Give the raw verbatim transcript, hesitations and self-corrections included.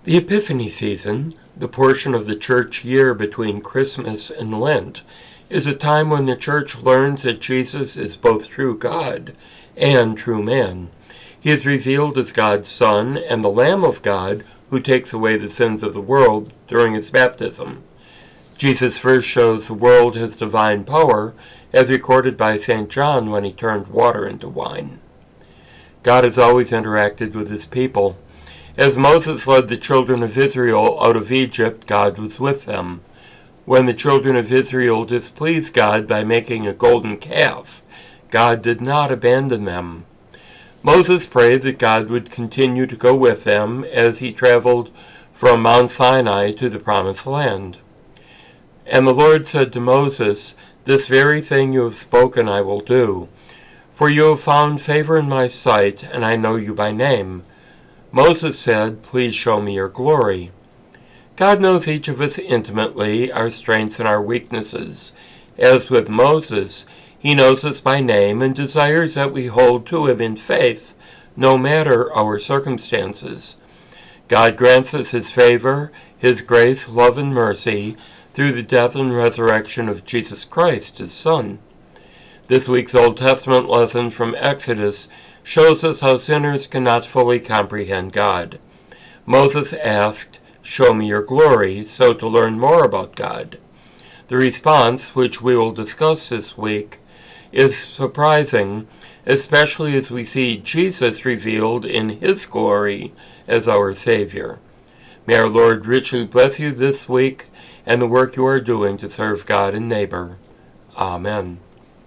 The Epiphany season, the portion of the church year between Christmas and Lent, is a time when the church learns that Jesus is both true God and true man. He is revealed as God's Son and the Lamb of God who takes away the sins of the world during his baptism. Jesus first shows the world his divine power, as recorded by Saint John when he turned water into wine. God has always interacted with his people. As Moses led the children of Israel out of Egypt, God was with them. When the children of Israel displeased God by making a golden calf, God did not abandon them. Moses prayed that God would continue to go with them as he traveled from Mount Sinai to the Promised Land. And the Lord said to Moses, "This very thing you have spoken I will do, for you have found favor in my sight, and I know you by name." Moses said, "Please show me your glory." God knows each of us intimately, our strengths and our weaknesses. As with Moses, he knows us by name and desires that we hold to him in faith, no matter our circumstances. God grants us his favor, his grace, love, and mercy through the death and resurrection of Jesus Christ, his Son. This week's Old Testament lesson from Exodus shows us how sinners cannot fully comprehend God. Moses asked, "Show me your glory," so to learn more about God. The response, which we will discuss this week, is surprising, especially as we see Jesus revealed in his glory as our Savior. May our Lord richly bless you this week and the work you are doing to serve God and neighbor. Amen.